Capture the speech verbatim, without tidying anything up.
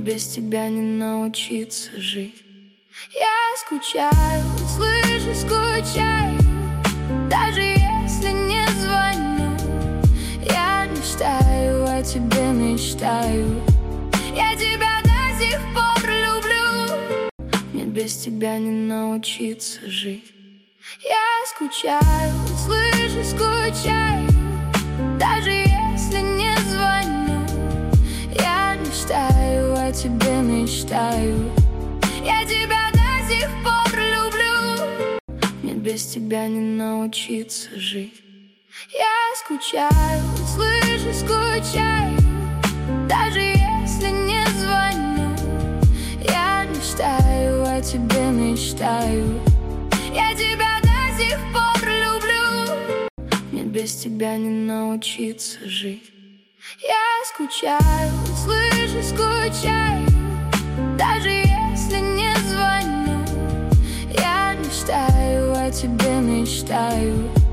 без тебя не научиться жить. Я скучаю, слышу, скучаю, даже если не звоню. Я мечтаю о тебе, мечтаю. Я тебя до сих пор люблю. Мне без тебя не научиться жить. Я скучаю, слышу, скучаю, даже если не звоню. Я мечтаю о тебе, мечтаю. Я тебя до сих пор люблю. Мне без тебя не научиться жить. Я скучаю, слышу, скучаю, даже если не звоню. Я мечтаю о тебе, мечтаю. Я тебя до сих пор люблю. Мне без тебя не научиться жить. Я скучаю, слышу, скучаю, даже если не звоню. Я мечтаю о тебе, мечтаю.